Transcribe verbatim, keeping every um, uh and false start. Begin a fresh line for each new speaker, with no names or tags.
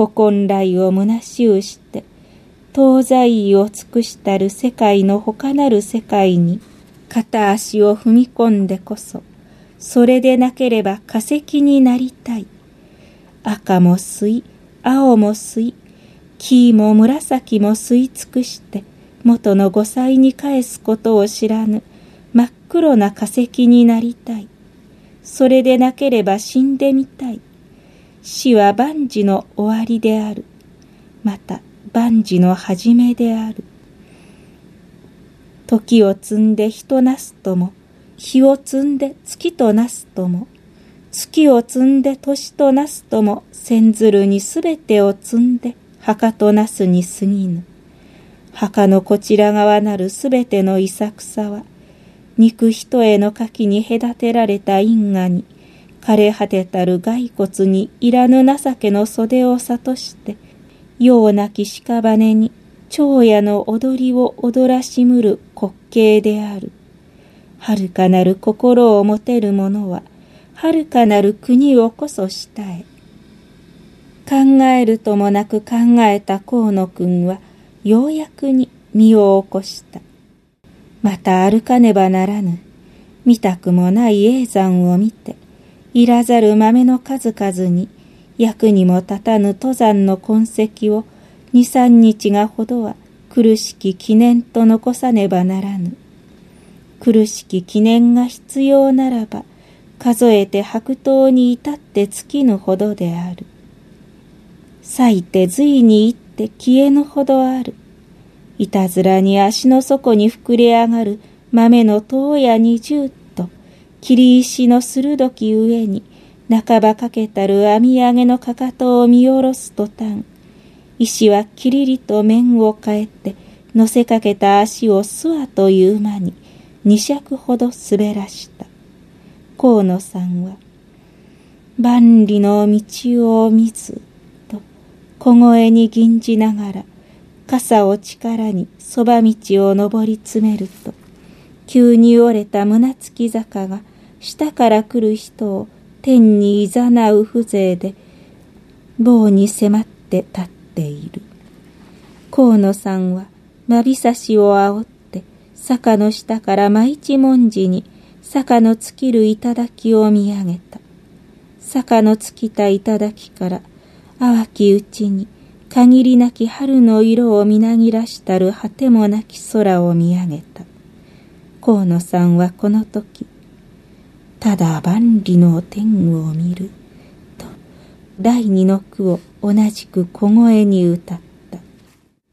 古今来を虚しゅうして、東西を尽くしたる世界の他なる世界に片足を踏み込んでこそ、それでなければ化石になりたい。赤も吸い、青も吸い、黄も紫も吸い尽くして、元の五彩に返すことを知らぬ真っ黒な化石になりたい。それでなければ死んでみたい。死は万事の終わりである。また万事の始めである。時を積んで人なすとも、日を積んで月となすとも、月を積んで年となすとも、千鶴にすべてを積んで墓となすに過ぎぬ。墓のこちら側なるすべてのいさくさは、肉一重の垣に隔てられた因果に、枯れ果てたる骸骨にいらぬ情けの袖を諭して、ようなき屍に長夜の踊りを踊らしむる滑稽である。遥かなる心を持てる者は、遥かなる国をこそしたえ。考えるともなく考えた河野くんは、ようやくに身を起こした。また歩かねばならぬ。見たくもない叡山を見て、いらざる豆の数々に、役にも立たぬ登山の痕跡を二三日がほどは苦しき記念と残さねばならぬ。苦しき記念が必要ならば、数えて白頭に至って尽きぬほどである。咲いて随に行って消えぬほどある。いたずらに足の底に膨れ上がる豆の塔や二十と、切り石の鋭き上に、半ばかけたる編み上げのかかとを見下ろすとたん、石はきりりと面を変えて、乗せかけた足を諏訪という間に、二尺ほど滑らした。河野さんは、万里の道を見ず、と小声に吟じながら、傘を力にそば道を登り詰めると、急に折れた胸突き坂が下から来る人を天にいざなう風情で棒に迫って立っている。河野さんはまびさしをあおって坂の下から真一文字に坂の尽きる頂を見上げた。坂の尽きた頂から淡きうちに限りなき春の色をみなぎらしたる果てもなき空を見上げた。河野さんはこの時、ただ万里の天を見る、と第二の句を同じく小声に歌った。